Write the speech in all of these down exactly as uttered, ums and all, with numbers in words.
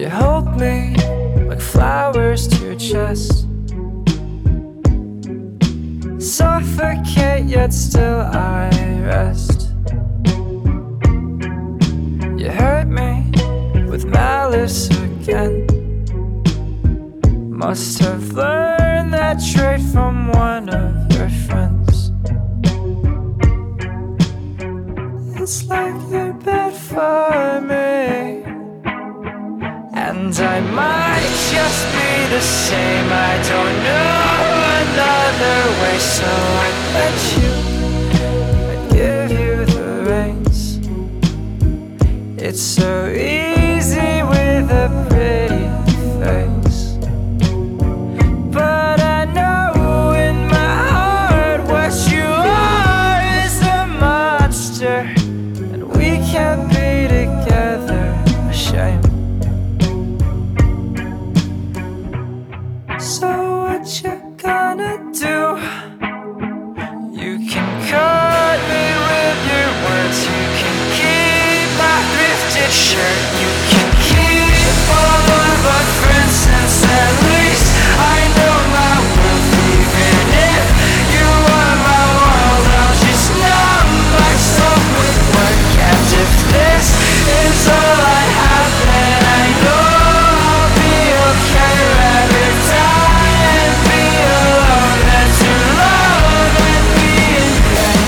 You hold me like flowers to your chest, suffocate yet still I rest. You hurt me with malice again, must have learned that trait from one of your friends. It's like you're bad for me, and I might just be the same. I don't know another way, so I let you, I give you the reins. It's so easy with a pretty face, but I know in my heart what you are is a monster, and we can't be together. A shame. So what you gonna do? You can cut me with your words, you can keep my thrifted shirt, you can keep all of our friends, since at least I know my worth. Even if you are my world, I'll just numb myself with work. And if this is all I have, then I know I'll be okay. Rather die and be alone than to love and be in pain.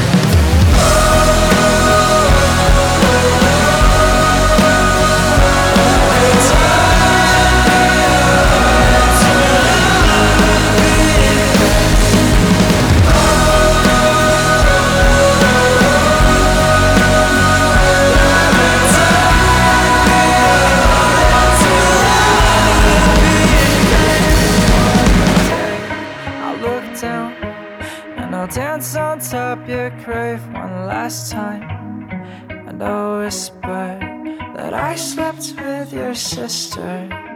I'll look down and I'll dance on top your grave one last time, and I'll whisper that I slept with your sister.